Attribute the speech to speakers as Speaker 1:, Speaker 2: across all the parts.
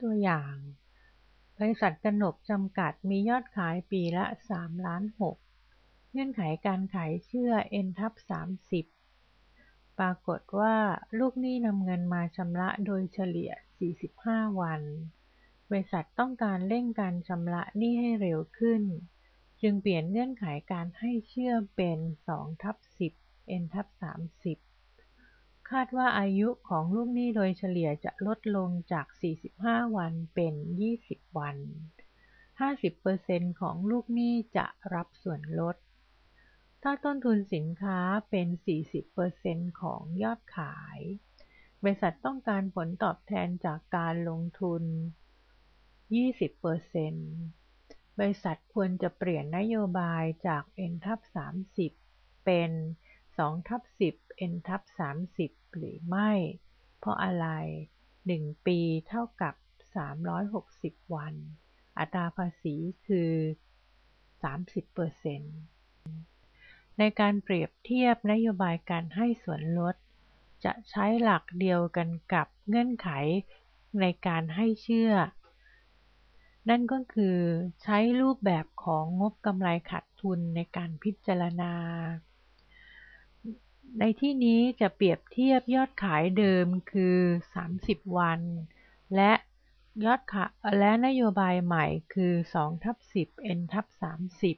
Speaker 1: ตัวอย่างบริษัทกนกจำกัดมียอดขายปีละ3.6 ล้านเงื่อนไขการขายเชื่อ N/30 ปรากฏว่าลูกหนี้นำเงินมาชำระโดยเฉลี่ย45 วันบริษัทต้องการเร่งการชำระหนี้ให้เร็วขึ้นจึงเปลี่ยนเงื่อนไขการให้เชื่อเป็น 2/10 N/30 คาดว่าอายุของลูกหนี้โดยเฉลี่ยจะลดลงจาก45 วันเป็น20 วัน 50% ของลูกหนี้จะรับส่วนลดถ้าต้นทุนสินค้าเป็น 40% ของยอดขายบริษัทต้องการผลตอบแทนจากการลงทุน 20% บริษัทควรจะเปลี่ยนนโยบายจาก N/30 เป็น 2/10 N/30 หรือไม่ เพราะอะไร 1 ปีเท่ากับ360 วัน อัตราภาษีคือ 30% ในการเปรียบเทียบนโยบายการให้ส่วนลดจะใช้หลักเดียวกันกับเงื่อนไขในการให้เชื่อนั่นก็คือใช้รูปแบบของงบกำไรขาดทุนในการพิจารณาในที่นี้จะเปรียบเทียบยอดขายเดิมคือ30 วันและนโยบายใหม่คือ 2/10 N/30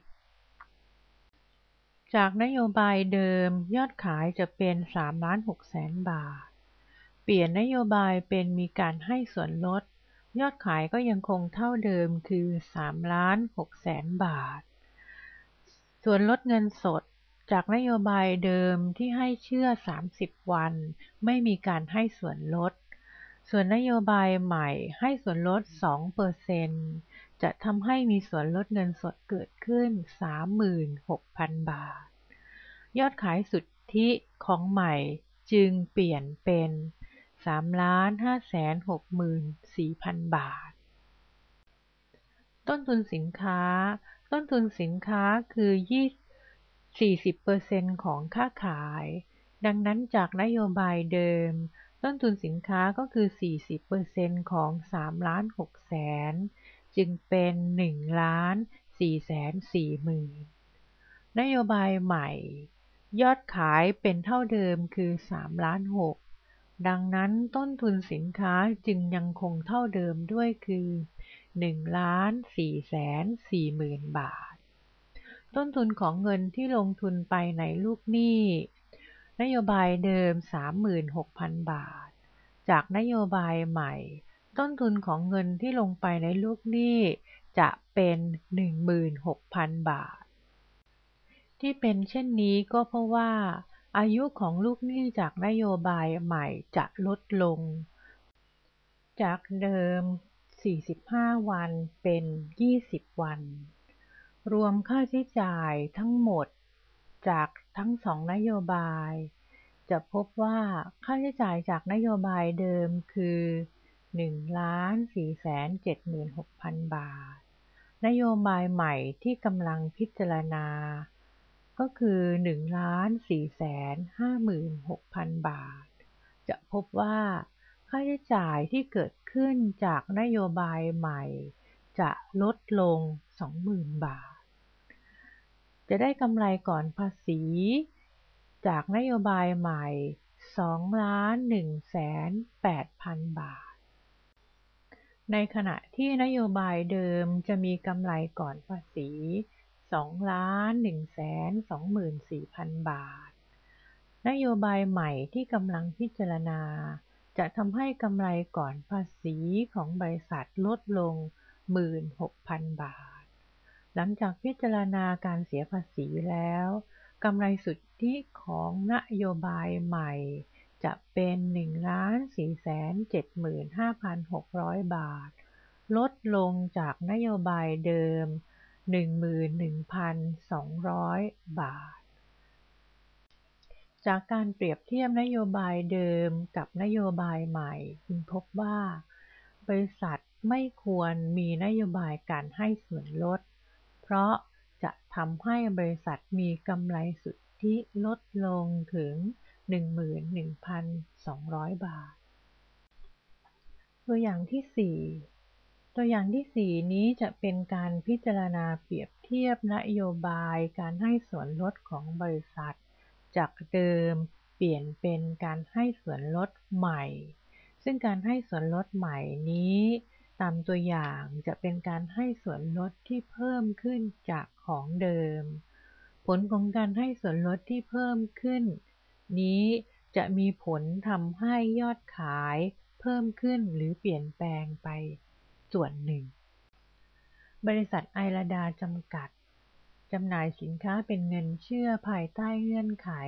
Speaker 1: จากนโยบายเดิมยอดขายจะเป็น 3,600,000 บาทเปลี่ยนนโยบายเป็นมีการให้ส่วนลดยอดขายก็ยังคงเท่าเดิมคือ 3,600,000 บาทส่วนลดเงินสดจากนโยบายเดิมที่ให้เชื่อ30 วันไม่มีการให้ส่วนลดส่วนนโยบายใหม่ให้ส่วนลด 2% จะทำให้มีส่วนลดเงินสดเกิดขึ้น 36,000 บาทยอดขายสุทธิของใหม่จึงเปลี่ยนเป็น 3,564,000 บาทต้นทุนสินค้าคือ 40% ของค่าขายดังนั้นจากนโยบายเดิมต้นทุนสินค้าก็คือ 40% ของ 3,600,000 จึงเป็น 1,440,000 นโยบายใหม่ยอดขายเป็นเท่าเดิมคือ 3,600,000 ดังนั้นต้นทุนสินค้าจึงยังคงเท่าเดิมด้วยคือ 1,440,000 บาทต้นทุนของเงินที่ลงทุนไปในลูกหนี้นโยบายเดิม 36,000 บาทจากนโยบายใหม่ต้นทุนของเงินที่ลงไปในลูกหนี้จะเป็น 16,000 บาทที่เป็นเช่นนี้ก็เพราะว่าอายุของลูกหนี้จากนโยบายใหม่จะลดลงจากเดิม45 วันเป็น20 วันรวมค่าใช้จ่ายทั้งหมดจากทั้ง2นโยบายจะพบว่าค่าใช้จ่ายจากนโยบายเดิมคือ 1,476,000 บาทนโยบายใหม่ที่กำลังพิจารณาก็คือ 1,456,000 บาทจะพบว่าค่าใช้จ่ายที่เกิดขึ้นจากนโยบายใหม่จะลดลง 20,000 บาทจะได้กำไรก่อนภาษีจากนโยบายใหม่ 2,180,000 บาทในขณะที่นโยบายเดิมจะมีกำไรก่อนภาษี 2,124,000 บาทนโยบายใหม่ที่กำลังพิจารณาจะทำให้กำไรก่อนภาษีของบริษัทลดลง 16,000 บาทหลังจากพิจารณาการเสียภาษีแล้วกำไรสุทธิของนโยบายใหม่จะเป็น 1,475,600 บาทลดลงจากนโยบายเดิม 11,200 บาทจากการเปรียบเทียบนโยบายเดิมกับนโยบายใหม่จึงพบว่าบริษัทไม่ควรมีนโยบายการให้ส่วนลดเพราะจะทำให้บริษัทมีกำไรสุทธิลดลงถึง 11,200 บาทตัวอย่างที่ตัวอย่างที่ 4 นี้จะเป็นการพิจารณาเปรียบเทียบนโยบายการให้ส่วนลดของบริษัทจากเดิมเปลี่ยนเป็นการให้ส่วนลดใหม่ซึ่งการให้ส่วนลดใหม่นี้ตามตัวอย่างจะเป็นการให้ส่วนลดที่เพิ่มขึ้นจากของเดิมผลของการให้ส่วนลดที่เพิ่มขึ้นนี้จะมีผลทำให้ยอดขายเพิ่มขึ้นหรือเปลี่ยนแปลงไปส่วนหนึ่งบริษัทไอราดาจำกัดจำหน่ายสินค้าเป็นเงินเชื่อภายใต้เงื่อนไข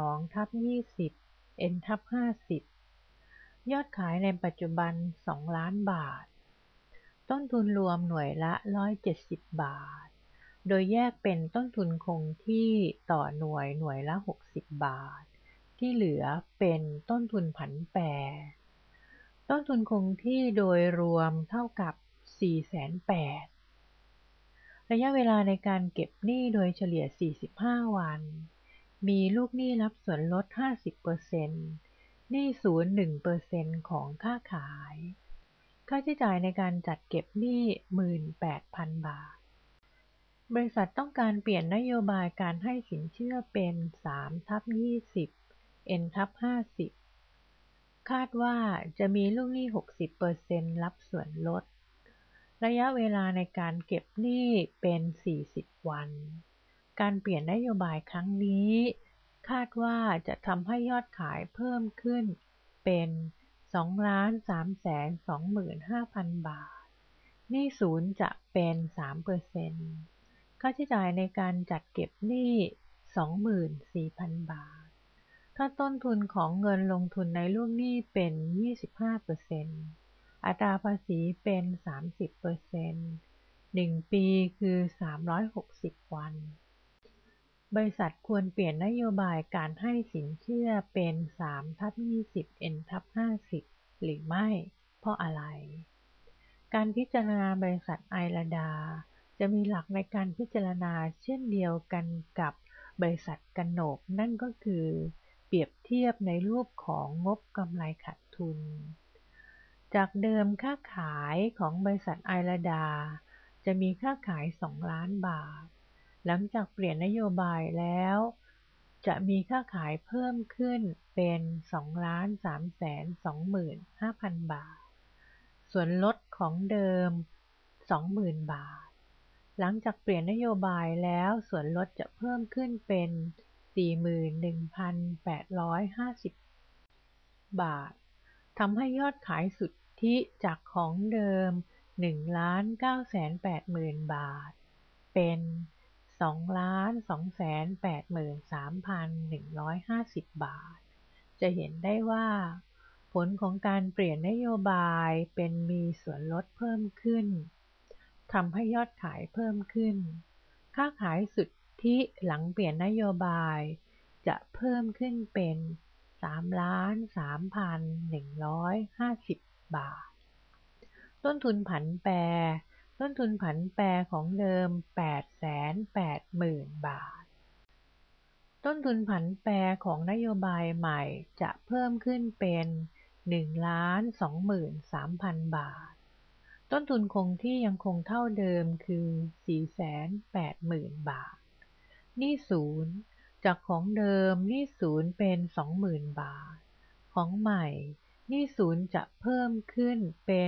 Speaker 1: 2/20 N/50 ยอดขายในปัจจุบัน 2 ล้านบาทต้นทุนรวมหน่วยละ 170 บาทโดยแยกเป็นต้นทุนคงที่ต่อหน่วยละ 60 บาทที่เหลือเป็นต้นทุนผันแปรต้นทุนคงที่โดยรวมเท่ากับ 480,000 ระยะเวลาในการเก็บหนี้โดยเฉลี่ย 45 วัน มีลูกหนี้รับส่วนลด 50% หนี้ศูนย์ 1% ของค่าขาย ค่าใช้จ่ายในการจัดเก็บหนี้ 18,000 บาท บริษัทต้องการเปลี่ยนนโยบายการให้สินเชื่อเป็น 3/20 N/50 คาดว่าจะมีลูกหนี้ 60% รับส่วนลดระยะเวลาในการเก็บหนี้เป็น 40 วัน การเปลี่ยนนโยบายครั้งนี้คาดว่าจะทำให้ยอดขายเพิ่มขึ้นเป็น 2,325,000 บาทหนี้ศูนย์จะเป็น 3% ค่าใช้จ่ายในการจัดเก็บหนี้ 24,000 บาทถ้าต้นทุนของเงินลงทุนในลูกหนี้เป็น 25%อัตราภาษีเป็น 30% 1 ปีคือ 360 วันบริษัทควรเปลี่ยนนโยบายการให้สินเชื่อเป็น 3/20 N/50 หรือไม่เพราะอะไรการพิจารณาบริษัทไอราดาจะมีหลักในการพิจารณาเช่นเดียวกันกับบริษัทกนกนั่นก็คือเปรียบเทียบในรูปของงบกำไรขาดทุนจากเดิมค่าขายของบริษัทไอราดาจะมีค่าขาย 2 ล้านบาทหลังจากเปลี่ยนนโยบายแล้วจะมีค่าขายเพิ่มขึ้นเป็น 2,325,000 บาทส่วนลดของเดิม 20,000 บาทหลังจากเปลี่ยนนโยบายแล้วส่วนลดจะเพิ่มขึ้นเป็น 41,850 บาททำให้ยอดขายสุทธิจากของเดิม 1,980,000 บาทเป็น 2,283,150 บาทจะเห็นได้ว่าผลของการเปลี่ยนนโยบายเป็นมีส่วนลดเพิ่มขึ้นทำให้ยอดขายเพิ่มขึ้นค่าขายสุทธิหลังเปลี่ยนนโยบายจะเพิ่มขึ้นเป็น 3,03,150 บาทต้นทุนผันแปรต้นทุนผันแปรของเดิม 880,000 บาทต้นทุนผันแปรของนโยบายใหม่จะเพิ่มขึ้นเป็น 1,23,000 บาทต้นทุนคงที่ยังคงเท่าเดิมคือ 480,000 บาทหนี้ศูนย์จากของเดิมหนี้ศูนย์เป็น 20,000 บาทของใหม่หนี้ศูนย์จะเพิ่มขึ้นเป็น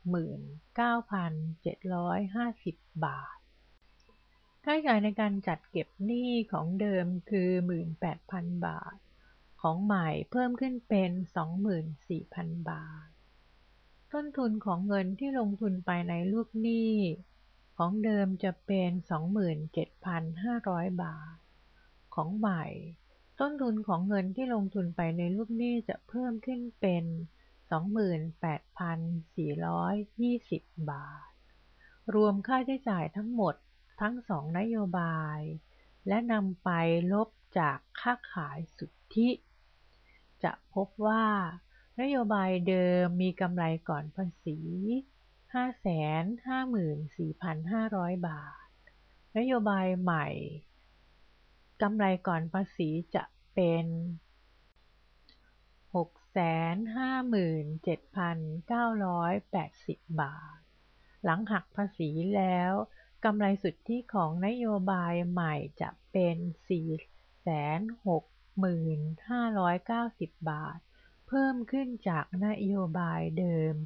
Speaker 1: 69,750 บาทค่าใช้จ่ายในการจัดเก็บหนี้ของเดิมคือ 18,000 บาทของใหม่เพิ่มขึ้นเป็น 24,000 บาทต้นทุนของเงินที่ลงทุนไปในลูกหนี้ของเดิมจะเป็น 27,500 บาทของใหม่ต้นทุนของเงินที่ลงทุนไปในลูกหนี้จะเพิ่มขึ้นเป็น 28,420 บาทรวมค่าใช้จ่ายทั้งหมดทั้ง2นโยบายและนำไปลบจากค่าขายสุทธิจะพบว่านโยบายเดิมมีกำไรก่อนภาษี 554,500 บาทนโยบายใหม่กำไรก่อนภาษีจะเป็น 657,980 บาทหลังหักภาษีแล้วกำไรสุทธิของนโยบายใหม่จะเป็น 465,990 บาท เพิ่มขึ้นจากนโยบายเดิม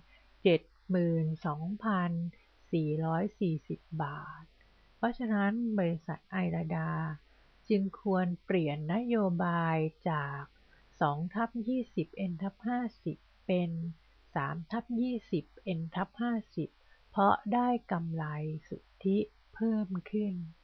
Speaker 1: 72,440 บาท เพราะฉะนั้นบริษัทไอราดาจึงควรเปลี่ยนนโยบายจาก 2/20N/50 เป็น 3/20N/50 เพราะได้กำไรสุทธิเพิ่มขึ้น